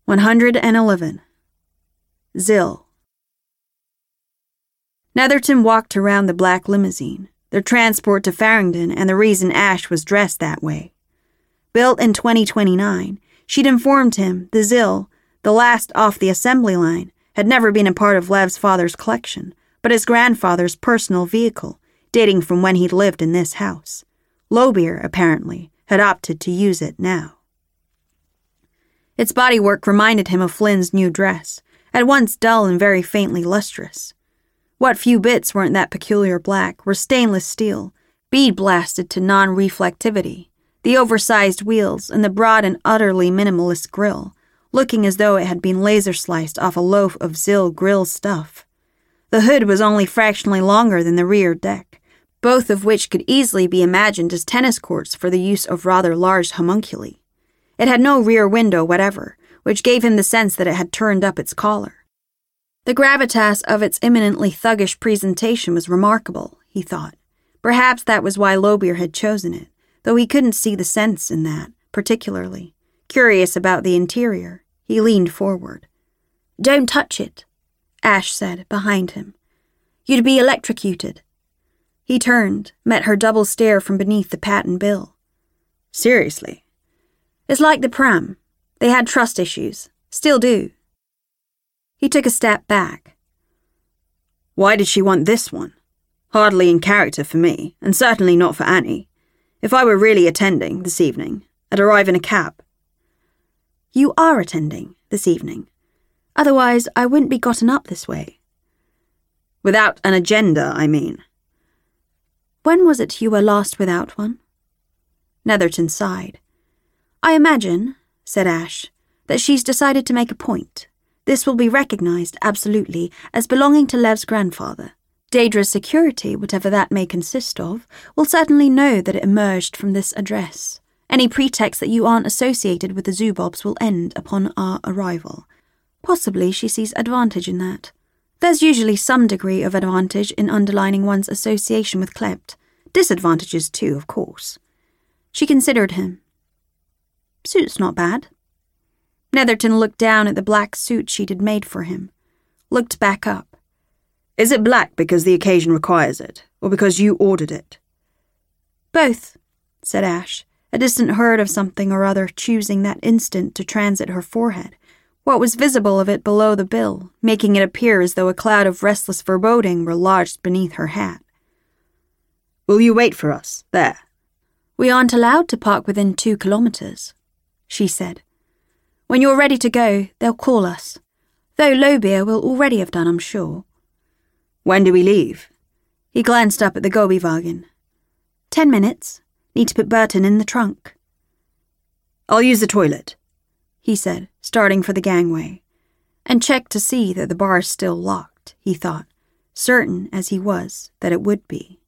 111. Zill. Netherton walked around the black limousine, their transport to Farringdon and the reason Ash was dressed that way. Built in 2029, she'd informed him the Zill, the last off the assembly line, had never been a part of Lev's father's collection, but his grandfather's personal vehicle, dating from when he'd lived in this house. Lobear, apparently, had opted to use it now. Its bodywork reminded him of Flynn's new dress, at once dull and very faintly lustrous. What few bits weren't that peculiar black were stainless steel, bead-blasted to non-reflectivity, the oversized wheels and the broad and utterly minimalist grille, looking as though it had been laser-sliced off a loaf of Zill grill stuff. The hood was only fractionally longer than the rear deck, both of which could easily be imagined as tennis courts for the use of rather large homunculi. It had no rear window whatever, which gave him the sense that it had turned up its collar. The gravitas of its eminently thuggish presentation was remarkable, he thought. Perhaps that was why Lobear had chosen it, though he couldn't see the sense in that, particularly. Curious about the interior, he leaned forward. "Don't touch it," Ash said, behind him. "You'd be electrocuted." He turned, met her double stare from beneath the patent bill. "Seriously?" "It's like the pram. They had trust issues. Still do." He took a step back. "Why did she want this one? Hardly in character for me, and certainly not for Annie. If I were really attending this evening, I'd arrive in a cab." "You are attending this evening. Otherwise, I wouldn't be gotten up this way." "Without an agenda, I mean." "When was it you were last without one?" Netherton sighed. "I imagine," said Ash, "that she's decided to make a point. This will be recognized, absolutely, as belonging to Lev's grandfather. Daedra's security, whatever that may consist of, will certainly know that it emerged from this address. Any pretext that you aren't associated with the Zubobs will end upon our arrival. Possibly she sees advantage in that. There's usually some degree of advantage in underlining one's association with Klept. Disadvantages too, of course." She considered him. "Suit's not bad." Netherton looked down at the black suit she'd had made for him. Looked back up. "Is it black because the occasion requires it, or because you ordered it?" "Both," said Ash, a distant herd of something or other choosing that instant to transit her forehead, what was visible of it below the bill, making it appear as though a cloud of restless foreboding were lodged beneath her hat. "Will you wait for us, there?" "We aren't allowed to park within 2 kilometers, she said. "When you're ready to go, they'll call us. Though Lobear will already have done, I'm sure." "When do we leave?" He glanced up at the Gobiwagen. 10 minutes. Need to put Burton in the trunk." "I'll use the toilet," he said, starting for the gangway. And checked to see that the bar is still locked, he thought, certain as he was that it would be.